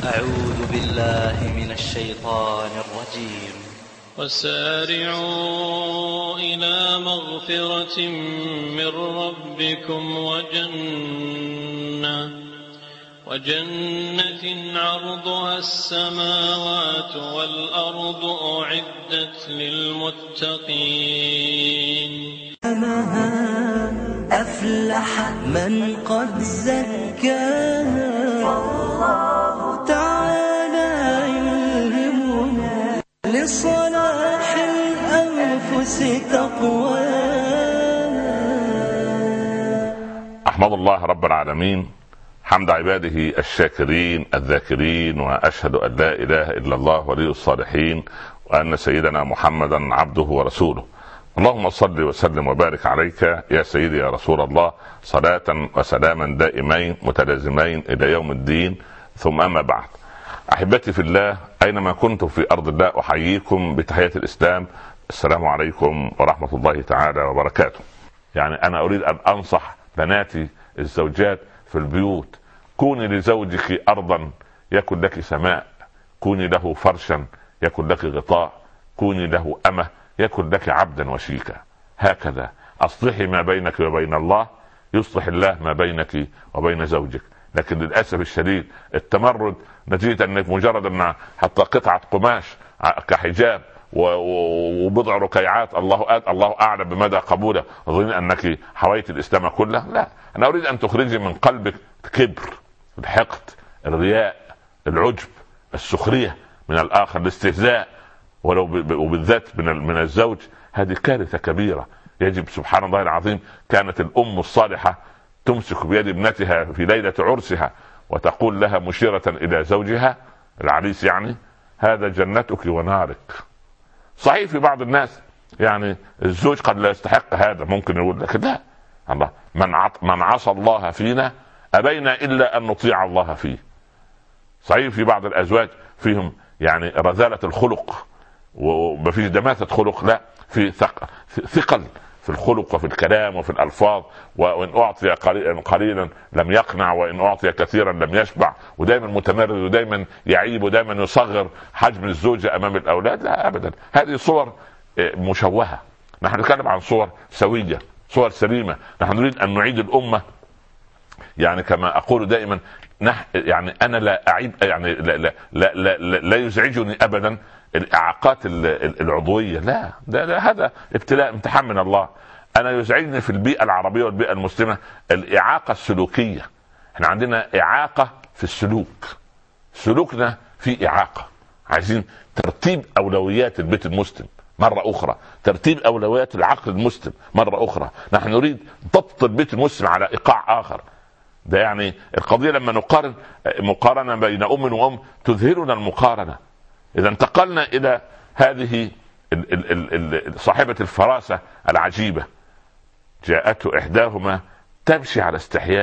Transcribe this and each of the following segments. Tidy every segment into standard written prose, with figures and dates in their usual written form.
أعوذ بالله من الشيطان الرجيم. وسارعوا إلى مغفرة من ربكم وجنة عرضها السماوات والأرض أعدت للمتقين. أفلح من قد زكاها، الله تعالى يلهمنا لصلاح الأنفس تقواها. أحمد الله رب العالمين حمد عباده الشاكرين الذاكرين، وأشهد أن لا إله إلا الله ولي الصالحين، وأن سيدنا محمدا عبده ورسوله. اللهم صل وسلم وبارك عليك يا سيدي يا رسول الله، صلاة وسلاما دائمين متلازمين إلى يوم الدين. ثم أما بعد، أحبتي في الله أينما كنتم في أرض الله، أحييكم بتحية الإسلام. السلام عليكم ورحمة الله تعالى وبركاته. يعني أنا أريد أن أنصح بناتي الزوجات في البيوت: كوني لزوجك أرضا يكن لك سماء، كوني له فرشا يكن لك غطاء، كوني له أمة يكن لك عبدا وشيكا. هكذا أصلحي ما بينك وبين الله، يصلح الله ما بينك وبين زوجك. لكن للأسف الشديد التمرد نتيجة أنك مجرد أن حتى قطعة قماش كحجاب وبضع ركيعات، الله أعلم بمدى قبوله، أظن أنك حويت الإسلام كله. لا، أنا أريد أن تخرجي من قلبك الكبر، الحقد، الرياء، العجب، السخرية من الآخر، الاستهزاء، وبالذات من الزوج. هذه كارثة كبيرة. يجب سبحان الله العظيم، كانت الأم الصالحة تمسك بيد ابنتها في ليلة عرسها وتقول لها مشيرة إلى زوجها العريس، يعني: هذا جنتك ونارك. صحيح في بعض الناس يعني الزوج قد لا يستحق هذا، ممكن يقول لك لا، الله من عصى الله فينا أبينا إلا أن نطيع الله فيه. صحيح في بعض الأزواج فيهم يعني رذالة الخلق ومفيش دماثة خلق، لا، في ثقل في الخلق وفي الكلام وفي الألفاظ، وإن أعطي قليلا لم يقنع، وإن أعطي كثيرا لم يشبع، ودائما متمرد، ودائما يعيب، ودائما يصغر حجم الزوجة أمام الأولاد. لا أبدا، هذه صور مشوهة. نحن نتكلم عن صور سوية، صور سليمة. نحن نريد أن نعيد الأمة، يعني كما أقول دائما، يعني أنا لا أعيب، يعني لا يزعجني أبدا الإعاقات العضوية، لا، هذا ابتلاء، امتحان من الله. أنا يزعجني في البيئة العربية والبيئة المسلمة الإعاقة السلوكية. احنا عندنا إعاقة في السلوك، سلوكنا في إعاقة. عايزين ترتيب أولويات البيت المسلم مرة أخرى، ترتيب أولويات العقل المسلم مرة أخرى. نحن نريد ضبط البيت المسلم على إيقاع آخر. ده يعني القضية لما نقارن مقارنة بين أم وأم تذهلنا المقارنة. إذا انتقلنا إلى هذه صاحبة الفراسة العجيبة، جاءته إحداهما تمشي على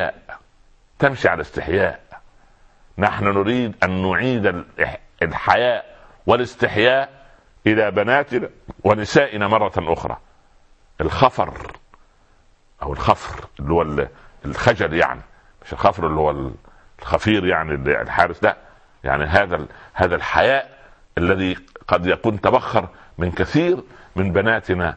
استحياء. نحن نريد أن نعيد الحياء والاستحياء إلى بناتنا ونسائنا مرة أخرى. الخفر أو الخفر اللي هو الخجل، يعني مش الخفر اللي هو الخفير يعني الحارس، لا، يعني هذا الحياء الذي قد يكون تبخر من كثير من بناتنا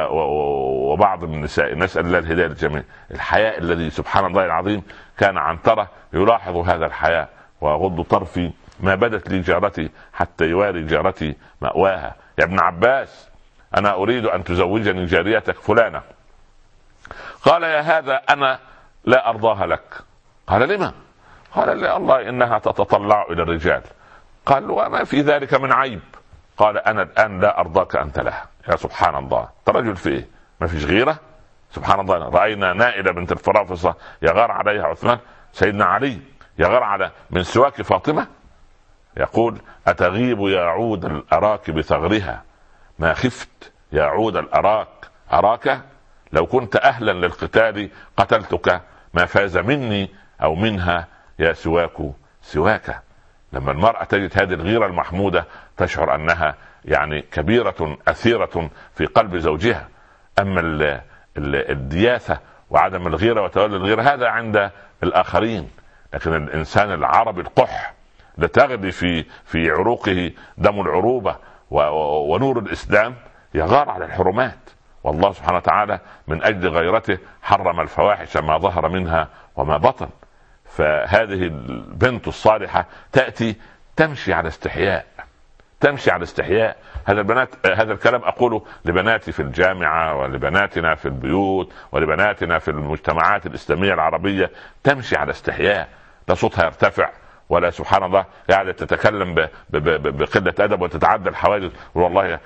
وبعض من النساء. نسأل الله الهداية للجميع. الحياء الذي سبحان الله العظيم كان عنترة يلاحظ هذا الحياء: وأغض طرفي ما بدت لي جارتي حتى يواري جارتي مأواها. يا ابن عباس، أنا أريد أن تزوجني جاريتك فلانة. قال: يا هذا أنا لا أرضاها لك. قال: لما؟ قال: لا الله إنها تتطلع إلى الرجال. قال: وما في ذلك من عيب. قال: أنا الآن لا أرضاك أنت لها. يا سبحان الله، ترجل في إيه؟ ما فيش غيرة؟ سبحان الله. رأينا نائلة بنت الفرافصة يغار عليها عثمان، سيدنا علي يغار على من سواك فاطمة، يقول: أتغيب يا عود الأراك بثغرها، ما خفت يا عود الأراك أراك، لو كنت أهلا للقتال قتلتك، ما فاز مني أو منها يا سواك. لما المرأة تجد هذه الغيرة المحمودة تشعر أنها يعني كبيرة أثيرة في قلب زوجها. أما الدياثة وعدم الغيرة وتولي الغيرة هذا عند الآخرين، لكن الإنسان العربي القح لتغلي في عروقه دم العروبة ونور الإسلام، يغار على الحرمات. والله سبحانه وتعالى من أجل غيرته حرم الفواحش ما ظهر منها وما بطن. فهذه البنت الصالحة تأتي تمشي على استحياء، تمشي على استحياء. هذا الكلام أقوله لبناتي في الجامعة، ولبناتنا في البيوت، ولبناتنا في المجتمعات الإسلامية العربية. تمشي على استحياء، لا صوتها يرتفع، ولا سبحان الله قاعدة تتكلم بقلة أدب وتتعدى الحواجز. والله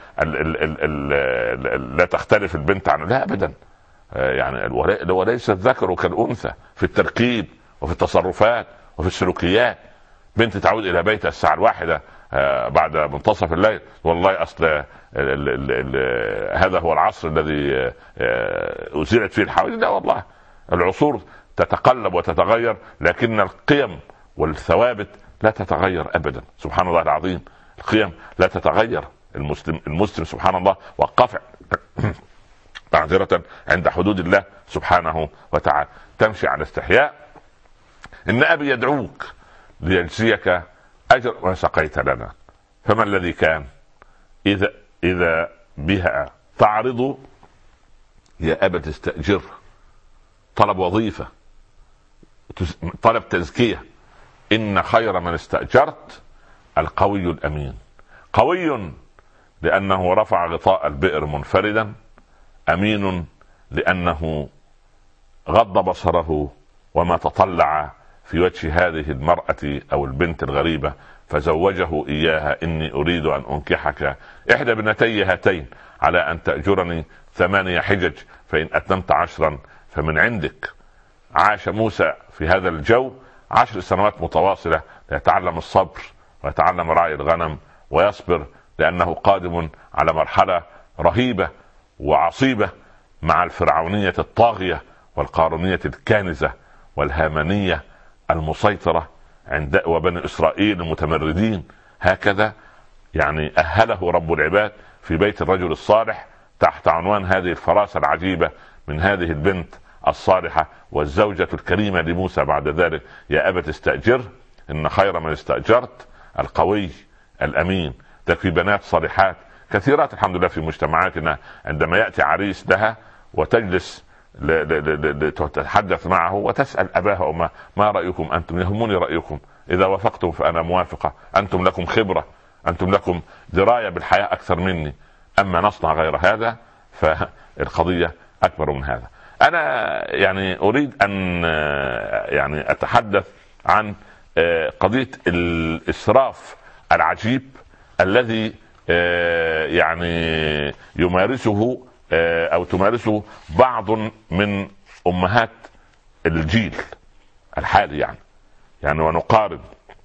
لا تختلف البنت عنه، لا أبدا. يعني وليس الذكر كالأنثى في التركيب وفي التصرفات وفي السلوكيات. بنت تعود إلى بيتها الساعة 1 بعد منتصف الليل، والله أصل هذا هو العصر الذي أزيلت فيه الحواجز. لا والله، العصور تتقلب وتتغير، لكن القيم والثوابت لا تتغير أبدا. سبحان الله العظيم، القيم لا تتغير. المسلم سبحان الله وقف معذرة عند حدود الله سبحانه وتعالى. تمشي على استحياء. إن أبي يدعوك ليجزيك أجر ما سقيت لنا، فما الذي كان إذا بها تعرض يا أبا تستأجر. طلب وظيفة، طلب تزكية. إن خير من استأجرت القوي الأمين. قوي لأنه رفع غطاء البئر منفردا، أمين لأنه غض بصره وما تطلع في وجه هذه المرأة أو البنت الغريبة فزوجه إياها. إني أريد أن أنكحك إحدى ابنتي هاتين على أن تأجرني 8 حجج، فإن أتممت 10 فمن عندك. عاش موسى في هذا الجو 10 سنوات متواصلة ليتعلم الصبر ويتعلم رعي الغنم ويصبر، لأنه قادم على مرحلة رهيبة وعصيبة مع الفرعونية الطاغية والقارونية الكانزة والهامانية المسيطرة وبني إسرائيل المتمردين. هكذا يعني أهله رب العباد في بيت الرجل الصالح تحت عنوان هذه الفراسة العجيبة من هذه البنت الصالحة والزوجة الكريمة لموسى. بعد ذلك يا أبا تستأجر، إن خير من استأجرت القوي الأمين. تكفي بنات صالحات كثيرات الحمد لله في مجتمعاتنا، عندما يأتي عريس لها وتجلس تتحدث معه وتسأل أباها وما ما رأيكم أنتم؟ يهمني رأيكم، إذا وافقتم فأنا موافقة، أنتم لكم خبرة، أنتم لكم دراية بالحياة أكثر مني، أما نصنع غير هذا فالقضية أكبر من هذا. أنا يعني أريد أن يعني أتحدث عن قضية الإسراف العجيب الذي يعني يمارسه أو تمارسه بعض من أمهات الجيل الحالي. يعني ونقارن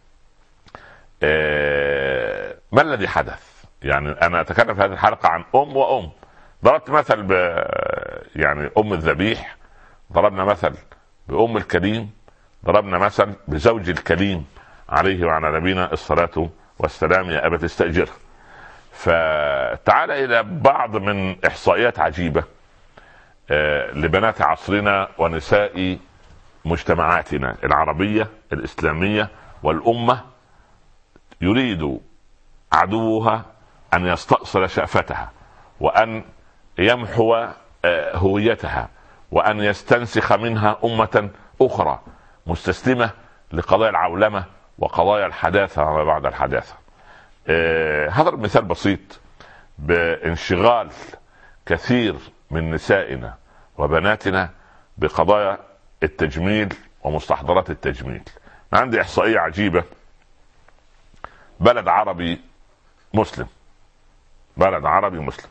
ما الذي حدث. يعني أنا أتكلم في هذه الحلقة عن أم وأم. ضربت مثل يعني أم الذبيح، ضربنا مثل بأم الكليم، ضربنا مثل بزوج الكليم عليه وعلى نبينا الصلاة والسلام. يا أبا تستأجر. فتعال إلى بعض من إحصائيات عجيبة لبنات عصرنا ونساء مجتمعاتنا العربية الإسلامية والأمة. يريد عدوها أن يستأصل شأفتها، وأن يمحو هويتها، وأن يستنسخ منها أمة أخرى مستسلمة لقضايا العولمة وقضايا الحداثة وما بعد الحداثة. هذا مثال بسيط بانشغال كثير من نسائنا وبناتنا بقضايا التجميل ومستحضرات التجميل. عندي إحصائية عجيبة. بلد عربي مسلم، بلد عربي مسلم،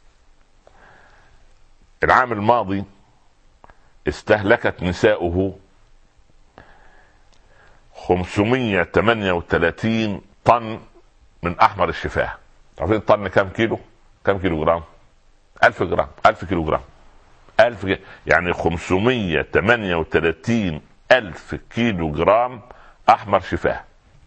العام الماضي استهلكت نساؤه 538 طن من أحمر الشفاه. عارفين طن كم كيلو؟ كم كيلو جرام؟ 1000 جرام، 1000 كيلو جرام، 1000 يعني 538 ألف كيلو جرام أحمر شفاه.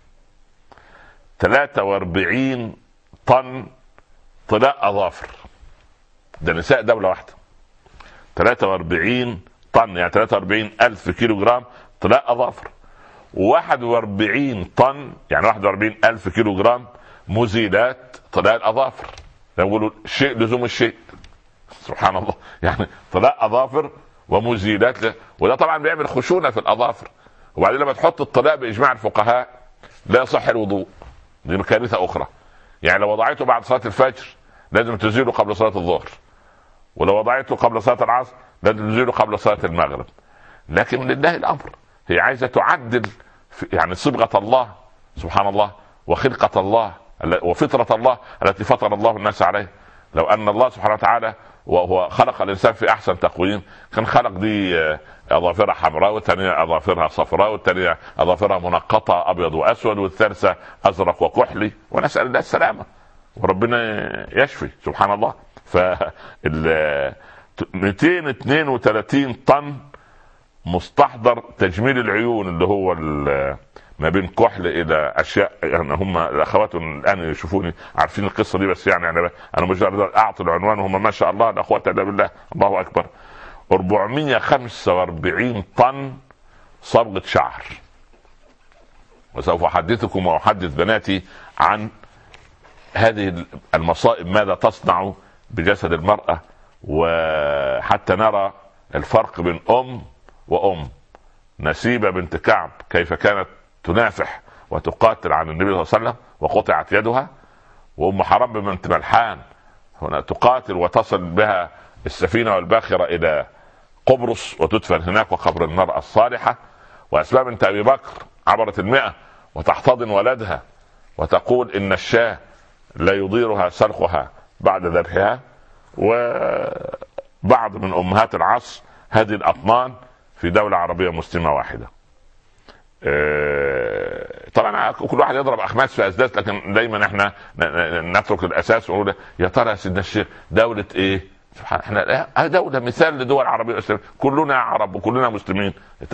43 طن طلاء أظافر. ده نساء دولة واحدة. 43 طن يعني 43 ألف كيلو جرام طلاء أظافر. 41 طن يعني 41,000 كيلو جرام مزيلات طلاء الأظافر. يقولوا شيء لزوم الشيء، سبحان الله، يعني طلاء أظافر ومزيلات وده طبعا بيعمل خشونة في الأظافر. وبعدين لما تحط الطلاء بإجماع الفقهاء لا يصح الوضوء، دي كارثة أخرى. يعني لو وضعته بعد صلاة الفجر لازم تزيله قبل صلاة الظهر، ولو وضعته قبل صلاة العصر لازم تزيله قبل صلاة المغرب. لكن لله الأمر، هي عايزة تعدل يعني صبغة الله سبحان الله وخلقة الله وفطرة الله التي فطر الله الناس عليه. لو أن الله سبحانه وتعالى وهو خلق الإنسان في أحسن تقويم كان خلق دي أظافرها حمراء والثانية أظافرها صفراء والثانية أظافرها منقطة أبيض وأسود والثالثة أزرق وكحلي، ونسأل الله السلامة وربنا يشفي سبحان الله. ف 232 طن مستحضر تجميل العيون اللي هو ما بين كحل الى اشياء، يعني هم الاخوات الان يشوفوني عارفين القصه دي، بس يعني انا مجرد اعطي العنوان وهم ما شاء الله الاخوات الا بالله الله اكبر. 445 طن صبغه شعر. وسوف احدثكم واحدث بناتي عن هذه المصائب ماذا تصنع بجسد المرأة، وحتى نرى الفرق بين أم وأم. نسيبة بنت كعب كيف كانت تنافح وتقاتل عن النبي صلى الله عليه وسلم وقطعت يدها، وأم حرام بنت ملحان هنا تقاتل وتصل بها السفينة والباخرة إلى قبرص وتدفن هناك وقبر المرأة الصالحة. وأسماء بنت أبي بكر عبرت 100 وتحتضن ولدها وتقول إن الشاة لا يضيرها سلخها بعد ذبحها. وبعض من أمهات العصر هذه الأطنان في دولة عربية مسلمة واحدة. طبعا كل واحد يضرب أخماس في أسداس، لكن دايما احنا نترك الأساس ونقول يا ترى يا سيدنا الشيخ دولة ايه؟ احنا دولة مثال لدول عربية مسلمة، كلنا عرب وكلنا مسلمين.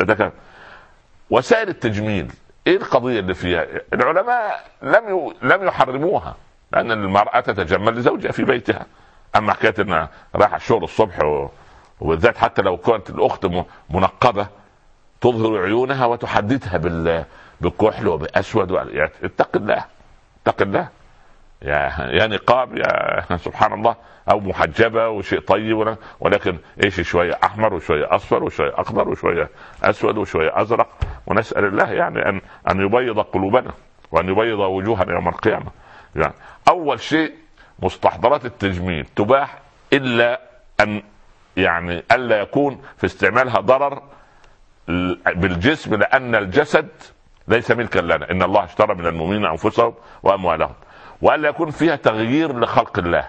وسائل التجميل ايه القضية اللي فيها؟ العلماء لم يحرموها، لأن المرأة تتجمل لزوجها في بيتها. أما حكاية أنها رايحة الشغل الصبح وبالذات حتى لو كانت الأخت منقبة تظهر عيونها وتحددها بالكحل وبأسود اتق الله اتق الله يا نقاب يا سبحان الله، أو محجبة وشيء طيب، ولكن إيش شوية أحمر وشوية أصفر وشوية أخضر وشوية أسود وشوية أزرق. ونسأل الله يعني أن يبيض قلوبنا وأن يبيض وجوهنا يوم القيامة. يعني أول شيء مستحضرات التجميل تباح إلا أن يعني ألا يكون في استعمالها ضرر بالجسم، لأن الجسد ليس ملكا لنا، إن الله اشترى من المؤمنين أنفسهم وأموالهم، وألا يكون فيها تغيير لخلق الله.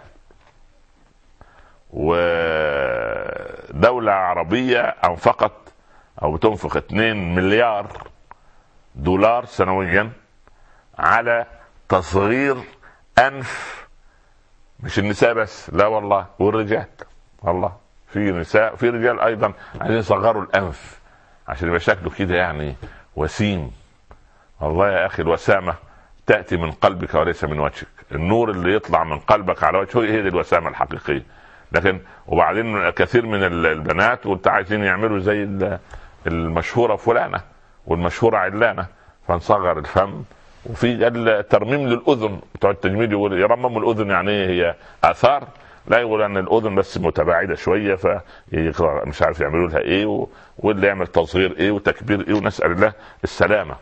ودولة عربية أنفقت أو تنفق 2 مليار دولار سنويا على تصغير أنف، مش النساء بس، لا والله والرجال، والله في نساء في رجال أيضا عايزين يصغروا الأنف عشان يبقى شكله كده يعني وسيم. والله يا أخي الوسامة تأتي من قلبك وليس من وجهك، النور اللي يطلع من قلبك على وجهه هي دي الوسامة الحقيقية. لكن وبعدين كثير من البنات عايزين يعملوا زي المشهورة فلانة والمشهورة علانة، فنصغر الفم. وفي الترميم للأذن بتوع التجميل يقول يرمموا الأذن، يعني هي آثار، لا يقول أن الأذن بس متباعدة شوية فمش عارف يعملوا لها إيه، واللي يعمل تصغير إيه وتكبير إيه، ونسأل الله السلامة.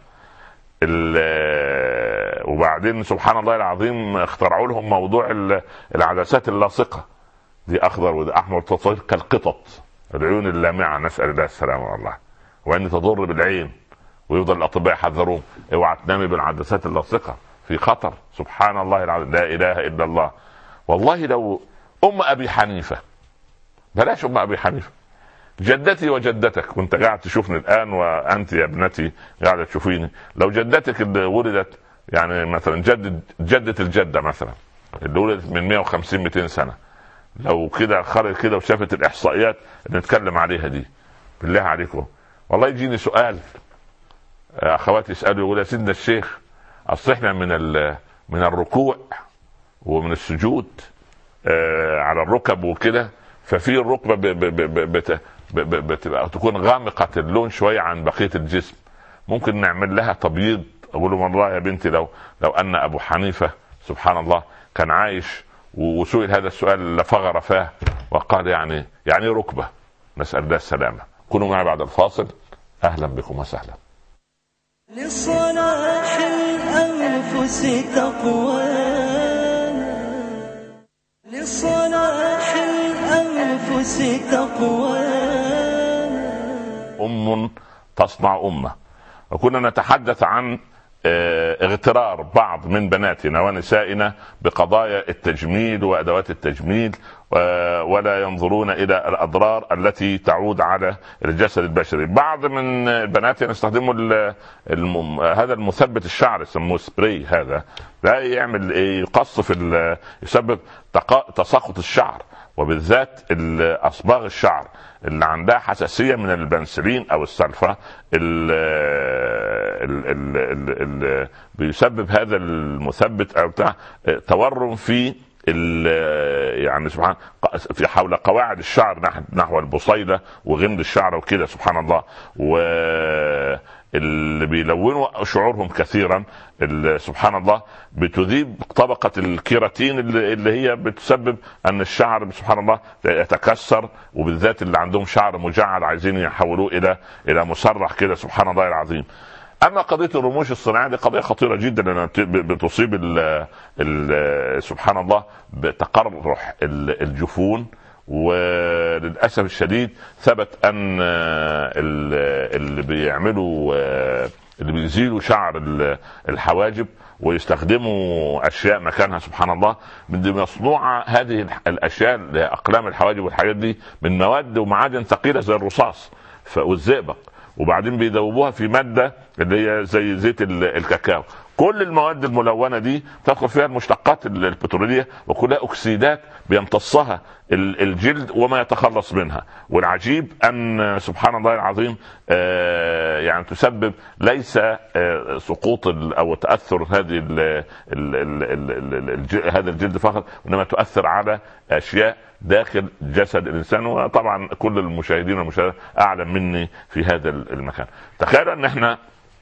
وبعدين سبحان الله العظيم اخترعوا لهم موضوع العدسات اللاصقة، دي أخضر وده أحمر تصغير كالقطط، العيون اللامعة، نسأل الله السلامة والله، وأن تضر بالعين. ويفضل الأطباء يحذرون اوعى تنامي بالعدسات اللاصقة في خطر. سبحان الله العظيم، لا إله إلا الله. والله لو أم أبي حنيفة، بلاش أم أبي حنيفة، جدتي وجدتك، كنت قاعد تشوفني الآن وأنت يا ابنتي قاعدة تشوفيني، لو جدتك اللي ولدت يعني مثلا جدة الجدة مثلا اللي ولدت من 150-200 سنة، لو كده خرج كده وشافت الإحصائيات اللي نتكلم عليها دي، بالله عليكم والله يجيني سؤال، أخواتي يسألوا يقول يا سيدنا الشيخ أصل احنا من الركوع ومن السجود على الركب وكده، ففي الركبة بتبقى تكون غامقة اللون شوية عن بقية الجسم، ممكن نعمل لها تبييض. اقول له والله يا بنتي لو ان ابو حنيفه سبحان الله كان عايش وسئل هذا السؤال لفغر فاه وقال يعني ركبه. نسال الله السلامه. كونوا معي بعد الفاصل. اهلا بكم وسهلا. لصلاح الأنفس تقوانا، لصلاح الأنفس تقوانا. تصنع أمة. وكنا نتحدث عن اغترار بعض من بناتنا ونسائنا بقضايا التجميل وأدوات التجميل، ولا ينظرون إلى الأضرار التي تعود على الجسد البشري. بعض من بناتنا يستخدموا هذا المثبت الشعر يسموه سبراي. هذا لا يعمل يقص يسبب تساقط الشعر، وبالذات أصباغ الشعر اللي عندها حساسية من البنسلين أو السلفة بيسبب هذا المثبت أو بتاع تورم في يعني سبحان في حول قواعد الشعر نحو البصيلة وغمد الشعر وكده سبحان الله. اللي بيلونوا شعورهم كثيرا سبحان الله بتذيب طبقة الكيراتين اللي هي بتسبب ان الشعر سبحان الله يتكسر، وبالذات اللي عندهم شعر مجعد عايزين يحولوه الى مسرح كده سبحان الله العظيم. اما قضيه الرموش الصناعيه دي قضيه خطيره جدا لانها بتصيب سبحان الله بتقرح الجفون. وللاسف الشديد ثبت ان اللي بيعملوا اللي بيزيلوا شعر الحواجب ويستخدموا اشياء مكانها سبحان الله من مصنوعه هذه الاشياء اقلام الحواجب والحاجات دي من مواد ومعادن ثقيله زي الرصاص والزئبق، وبعدين بيذوبوها في ماده اللي هي زي زيت الكاكاو. كل المواد الملونة دي تدخل فيها المشتقات البترولية وكلها أكسيدات بيمتصها الجلد وما يتخلص منها. والعجيب أن سبحان الله العظيم يعني تسبب ليس سقوط أو تأثر هذا الجلد فقط، إنما تؤثر على أشياء داخل جسد الإنسان. وطبعا كل المشاهدين والمشاهدات أعلم مني في هذا المكان. تخيل أن احنا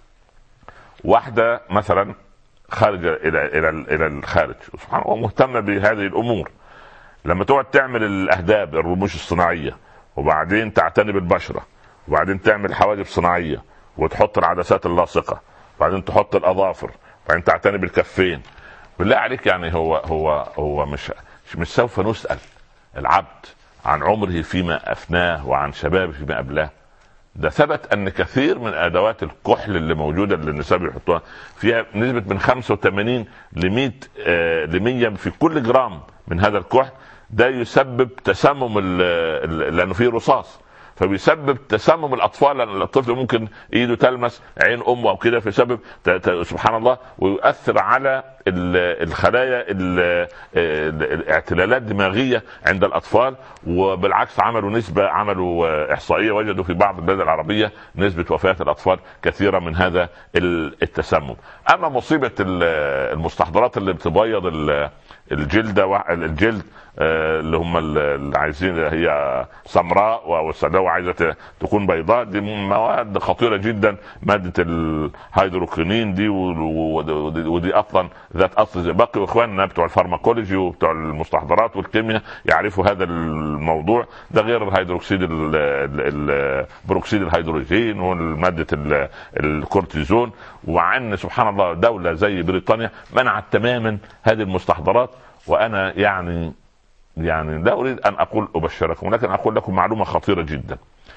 واحدة مثلا خارجة إلى الخارج سبحان الله مهتمة بهذه الأمور، لما تقعد تعمل الأهداب الرموش الصناعية وبعدين تعتني بالبشرة وبعدين تعمل حواجب صناعية وتحط العدسات اللاصقة وبعدين تحط الأظافر وبعدين تعتني بالكفين، بالله عليك يعني هو مش سوف نسأل العبد عن عمره فيما أفناه وعن شبابه فيما أبلاه؟ ده ثبت ان كثير من ادوات الكحل اللي موجوده اللي النساء بيحطوها فيها نسبه من 85 ل 100 في كل جرام من هذا الكحل، ده يسبب تسمم لانه فيه رصاص، فبيسبب تسمم الاطفال لان الطفل ممكن ايده تلمس عين امه او كده فيسبب سبحان الله ويؤثر على الخلايا الاعتلالات دماغيه عند الاطفال. وبالعكس عملوا احصائيه وجدوا في بعض البلاد العربيه نسبه وفاه الاطفال كثيره من هذا التسمم. اما مصيبه المستحضرات اللي بتبيض الجلد اللي هم اللي عايزين هي سمراء والسوداء وعايزه تكون بيضاء، دي مواد خطيره جدا، ماده الهيدروكينين دي ودي اصلا ذات اصل زي باقي اخواننا بتوع الفارماكولوجي وبتوع المستحضرات والكيمياء يعرفوا هذا الموضوع. ده غير الهيدروكسيد بروكسيد الهيدروجين وماده الكورتيزون. وعن سبحان الله دوله زي بريطانيا منعت تماما هذه المستحضرات. وانا يعني لا اريد ان اقول ابشركم، ولكن اقول لكم معلومه خطيره جدا.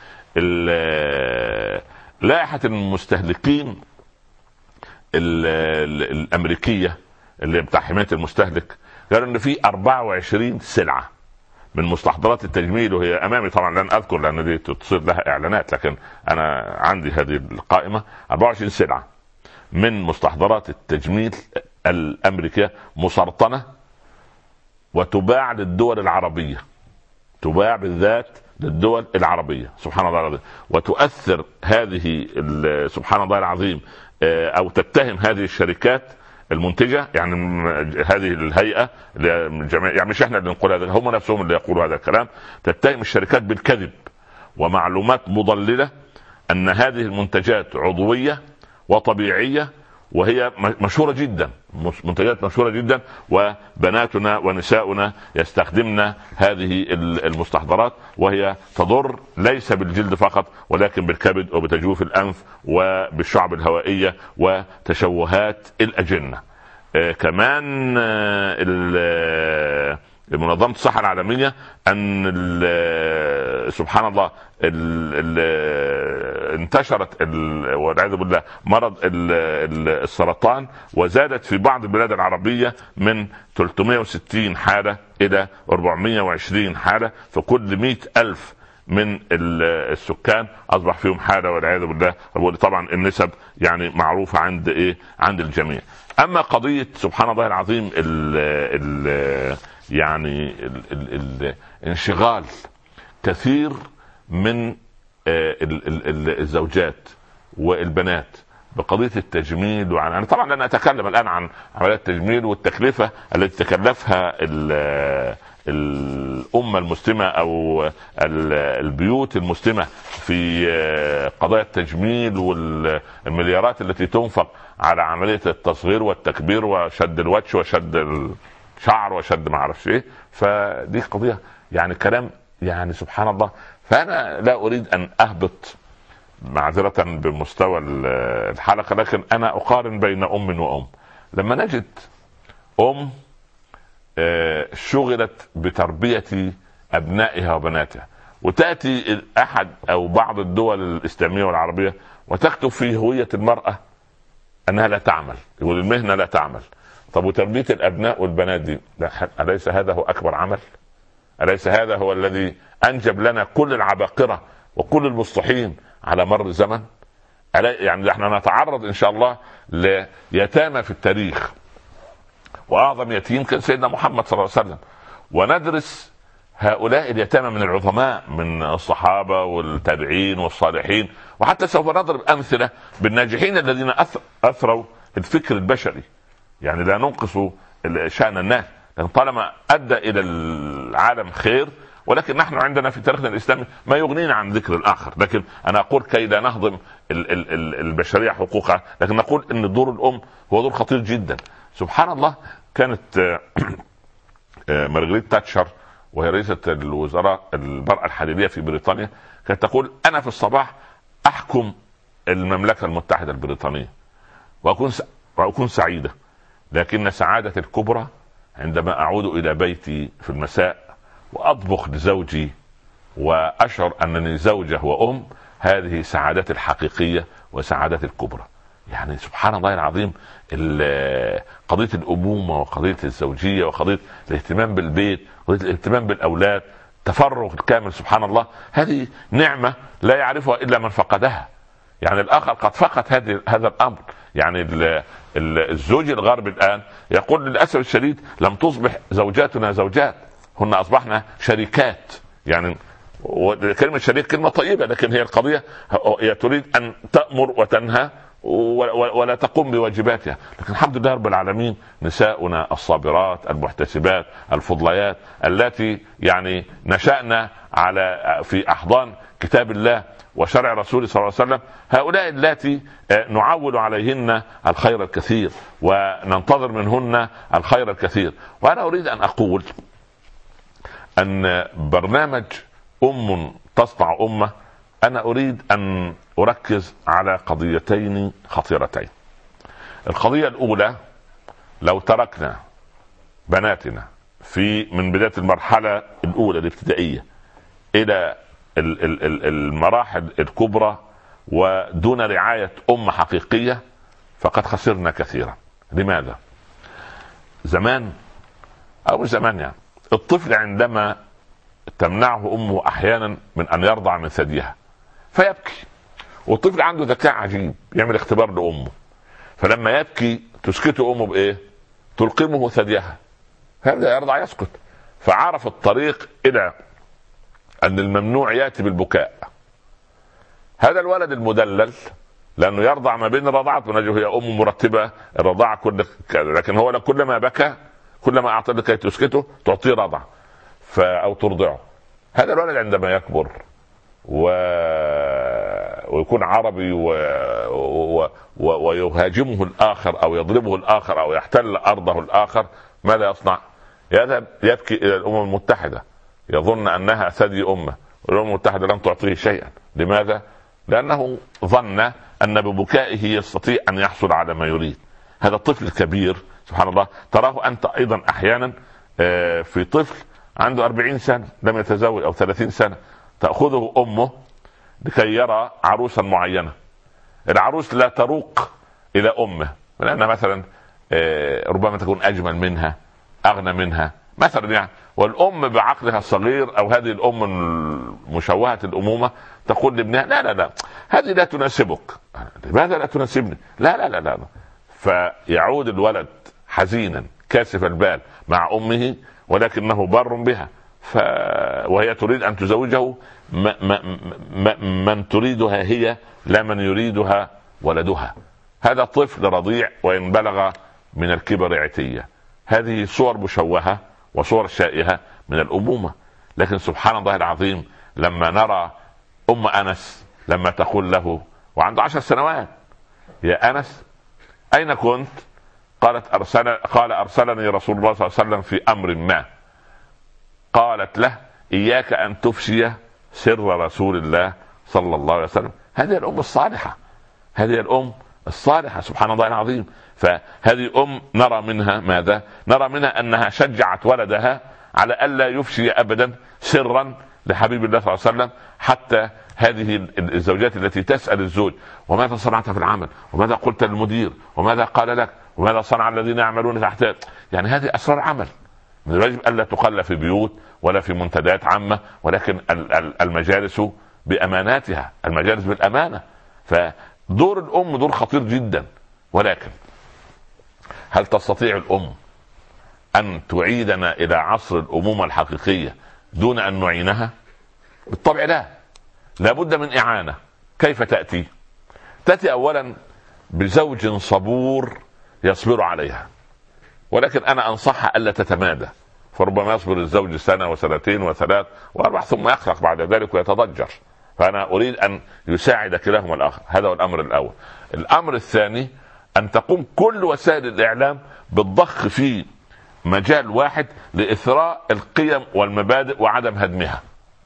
لائحه المستهلكين الامريكيه اللي بتاع حمايه المستهلك قالوا ان في 24 سلعه من مستحضرات التجميل، وهي امامي طبعا لن اذكر لان دي تصير لها اعلانات، لكن انا عندي هذه القائمه 24 سلعه من مستحضرات التجميل الامريكيه مسرطنه وتباع للدول العربيه، تباع بالذات للدول العربيه سبحان الله العظيم. وتؤثر هذه سبحان الله العظيم او تتهم هذه الشركات المنتجه، يعني هذه الهيئه يعني مش احنا اللي نقول هذا، هم نفسهم اللي يقولوا هذا الكلام، تتهم الشركات بالكذب ومعلومات مضلله ان هذه المنتجات عضويه وطبيعية، وهي مشهورة جدا، منتجات مشهورة جدا، وبناتنا ونساؤنا يستخدمن هذه المستحضرات، وهي تضر ليس بالجلد فقط ولكن بالكبد وبتجويف الأنف وبالشعب الهوائية وتشوهات الأجنة. كمان منظمة الصحة العالمية أن سبحان الله انتشرت والعياذ بالله مرض السرطان، وزادت في بعض البلاد العربية من 360 حالة إلى 420 حالة، فكل 100,000 من السكان أصبح فيهم حالة والعياذ بالله. طبعا النسب يعني معروفة عند الجميع. أما قضية سبحان الله العظيم يعني انشغال كثير من الزوجات والبنات بقضية التجميل، يعني طبعا أنا أتكلم الآن عن عمليات التجميل والتكلفة التي تكلفها الأمة المسلمة أو البيوت المسلمة في قضايا التجميل والمليارات التي تنفق على عملية التصغير والتكبير وشد الوجه وشد الشعر وشد ما أعرف ايه. فدي قضية يعني كلام يعني سبحان الله. فأنا لا أريد أن أهبط معذرة بمستوى الحلقة، لكن أنا أقارن بين أم وأم. لما نجد أم شغلت بتربية أبنائها وبناتها، وتأتي أحد أو بعض الدول الإسلامية والعربية وتكتب في هوية المرأة أنها لا تعمل، يقول المهنة لا تعمل. طب وتربية الأبناء والبنات دي، أليس هذا هو أكبر عمل؟ أليس هذا هو الذي أنجب لنا كل العباقرة وكل المصلحين على مر الزمن؟ يعني نحن نتعرض إن شاء الله ليتامى في التاريخ، وأعظم يتيم كان سيدنا محمد صلى الله عليه وسلم، وندرس هؤلاء اليتامى من العظماء من الصحابة والتابعين والصالحين، وحتى سوف نضرب أمثلة بالناجحين الذين أثروا الفكر البشري. يعني لا ننقص شأن الناس، لأن طالما أدى إلى العالم خير، ولكن نحن عندنا في تاريخنا الإسلامي ما يغنينا عن ذكر الآخر. لكن أنا أقول كي لا نهضم البشرية حقوقها، لكن نقول أن دور الأم هو دور خطير جدا. سبحان الله، كانت مارغريت تاتشر وهي رئيسة الوزراء المرأة الحديدية في بريطانيا كانت تقول أنا في الصباح أحكم المملكة المتحدة البريطانية وأكون سعيدة، لكن سعادة الكبرى عندما أعود إلى بيتي في المساء وأطبخ لزوجي وأشعر أنني زوجة وأم. هذه سعادتي الحقيقية وسعادتي الكبرى. يعني سبحان الله العظيم، قضية الأمومة وقضية الزوجية وقضية الاهتمام بالبيت وقضية الاهتمام بالأولاد، تفرغ الكامل سبحان الله، هذه نعمة لا يعرفها إلا من فقدها. يعني الآخر قد فقد هذا الأمر. يعني الزوج الغربي الآن يقول للأسف الشديد لم تصبح زوجاتنا زوجات، هن أصبحنا شريكات. يعني كلمة شريك كلمة طيبة، لكن هي القضية هي تريد أن تأمر وتنهى ولا تقوم بواجباتها. لكن الحمد لله رب العالمين، نساؤنا الصابرات المحتسبات الفضليات التي يعني نشأنا في أحضان كتاب الله وشرع رسول صلى الله عليه وسلم، هؤلاء التي نعول عليهن الخير الكثير وننتظر منهن الخير الكثير. وأنا أريد أن أقول أن برنامج تصنع أمة، أنا أريد أن أركز على قضيتين خطيرتين. القضية الأولى، لو تركنا بناتنا من بداية المرحلة الأولى الابتدائية إلى المراحل الكبرى ودون رعاية أمة حقيقية، فقد خسرنا كثيرا. لماذا؟ زمان أو مش زمان، يعني الطفل عندما تمنعه أمه أحيانا من أن يرضع من ثديها فيبكي، والطفل عنده ذكاء عجيب يعمل اختبار لأمه، فلما يبكي تسكته أمه بإيه؟ تلقمه ثديها، فيبدأ يرضع يسكت. فعرف الطريق إلى أن الممنوع يأتي بالبكاء. هذا الولد المدلل لأنه يرضع ما بين الرضاعات، ونجد هي أم مرتبة الرضاعة لكن هو كلما بكى كلما أعطى لكي تسكته تعطيه رضع أو ترضعه. هذا الولد عندما يكبر ويكون عربي ويهاجمه الآخر أو يضربه الآخر أو يحتل أرضه الآخر، ماذا يصنع؟ يذهب يبكي إلى الأمم المتحدة، يظن أنها ثدي أمة، والأمم المتحدة لم تعطيه شيئا. لماذا؟ لأنه ظن أن ببكائه يستطيع أن يحصل على ما يريد. هذا الطفل الكبير سبحان الله تراه أنت أيضا أحيانا في طفل عنده 40 سنة لم يتزوج أو 30 سنة، تأخذه أمه لكي يرى عروسا معينة. العروس لا تروق إلى أمه، لأنها مثلا ربما تكون أجمل منها، أغنى منها مثلا يعني، والأم بعقلها الصغير أو هذه الأم المشوهة الأمومة تقول لابنها لا لا لا هذه لا تناسبك. لماذا لا تناسبني؟ لا لا لا لا. فيعود الولد حزينا كاسف البال مع أمه، ولكنه بار بها، وهي تريد أن تزوجه من تريدها هي لا من يريدها ولدها. هذا طفل رضيع وإن بلغ من الكبر عتية. هذه صور مشوهة وصور شائهة من الأمومة. لكن سبحان الله العظيم لما نرى أم أنس لما تقول له وعنده 10 سنوات يا أنس أين كنت؟ قال أرسلني رسول الله صلى الله عليه وسلم في أمر ما. قالت له إياك أن تفشي سر رسول الله صلى الله عليه وسلم. هذه الأم الصالحة، هذه الأم الصالحة سبحان الله العظيم. فهذه أم نرى منها ماذا؟ نرى منها أنها شجعت ولدها على ألا يفشي أبدا سرا لحبيب الله صلى الله عليه وسلم. حتى هذه الزوجات التي تسأل الزوج وماذا صنعت في العمل، وماذا قلت للمدير، وماذا قال لك، وماذا صنع الذين يعملون تحت، يعني هذه أسرار عمل من الواجب ألا تقل في بيوت ولا في منتديات عامة، ولكن المجالس بأماناتها، المجالس بالأمانة. فدور الأم دور خطير جدا. ولكن هل تستطيع الأم أن تعيدنا إلى عصر الأمومة الحقيقية دون أن نعينها؟ بالطبع لا، لابد من إعانة. كيف تأتي؟ تأتي أولا بزوج صبور يصبر عليها، ولكن أنا أنصحها ألا تتمادى، فربما يصبر الزوج سنة وسنتين وثلاث وأربع ثم يخلق بعد ذلك ويتضجر. فأنا أريد أن يساعد كلاهما الآخر. هذا هو الأمر الأول. الأمر الثاني أن تقوم كل وسائل الإعلام بالضخ في مجال واحد لإثراء القيم والمبادئ وعدم هدمها.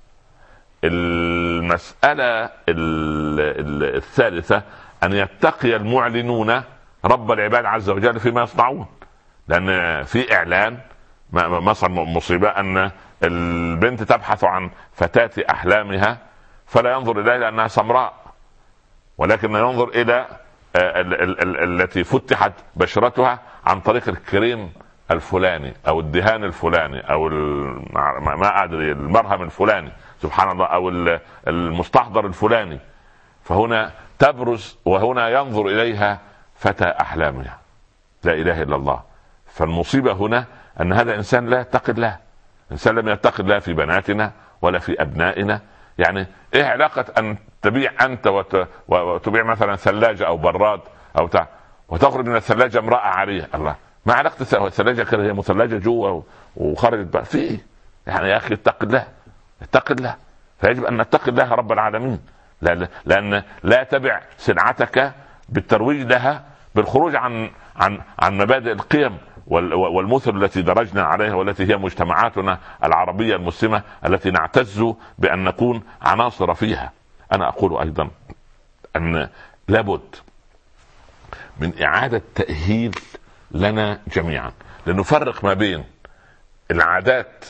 المسألة الثالثة أن يتقي المعلنون رب العباد عز وجل فيما يصنعون. لأن في إعلان مثلا مصيبة أن البنت تبحث عن فتاة أحلامها فلا ينظر إليها لأنها سمراء، ولكن ينظر إلى التي فتحت بشرتها عن طريق الكريم الفلاني أو الدهان الفلاني أو ما أدري المرهم الفلاني سبحان الله أو المستحضر الفلاني. فهنا تبرز وهنا ينظر إليها فتى أحلامها. لا إله إلا الله. فالمصيبة هنا أن هذا إنسان لا يتقي الله، إنسان لم يتقي الله في بناتنا ولا في أبنائنا. يعني إيه علاقة أن تبيع أنت وتبيع مثلا ثلاجة أو براد أو وتخرج من الثلاجة امرأة عارية؟ الله، ما علاقة الثلاجة كده هي مثلجة جوا وخرجت بقى في إيه؟ يعني يا أخي اتق الله، اتق الله. فيجب أن نتقي الله رب العالمين، لأن لا تبع سلعتك بالترويج لها بالخروج عن مبادئ القيم والمثل التي درجنا عليها والتي هي مجتمعاتنا العربية المسلمة التي نعتز بأن نكون عناصر فيها. أنا أقول أيضا أن لابد من إعادة تأهيل لنا جميعا لنفرق ما بين العادات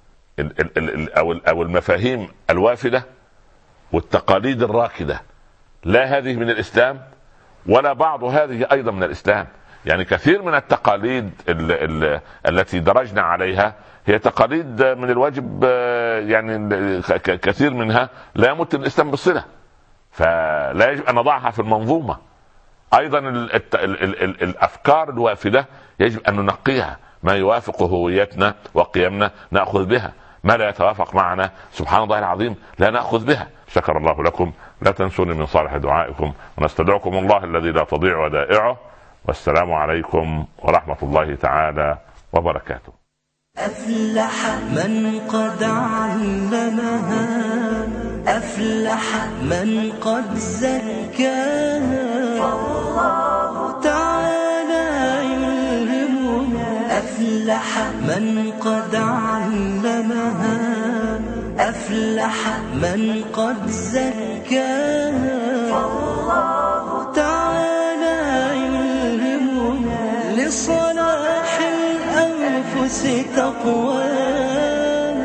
أو المفاهيم الوافدة والتقاليد الراكدة. لا هذه من الإسلام ولا بعض هذه أيضا من الإسلام. يعني كثير من التقاليد التي درجنا عليها هي تقاليد من الواجب، يعني كثير منها لا يمت الإسلام بالصلة، فلا يجب أن نضعها في المنظومة. أيضا الأفكار الوافدة يجب أن ننقيها، ما يوافق هويتنا وقيمنا نأخذ بها، ما لا يتوافق معنا سبحان الله العظيم لا نأخذ بها. شكر الله لكم. لا تنسوني من صالح دعائكم، ونستدعكم الله الذي لا تضيع ودائعه. والسلام عليكم ورحمة الله تعالى وبركاته. أفلح من قد علمها أفلح من قد زكاها فالله تعالى يلهمنا. أفلح من قد علمها أفلح من قد زكاها فالله تعالى يلهمنا. لصلاح الأنفس تقواها.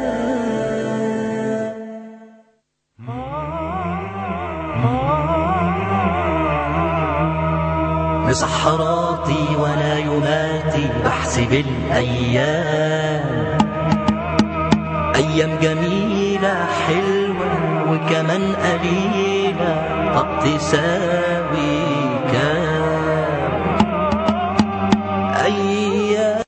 مسحراتي ولا يماتي بحسب الأيام، أيام جميلة حلوة وكمان قليلة قد تساوي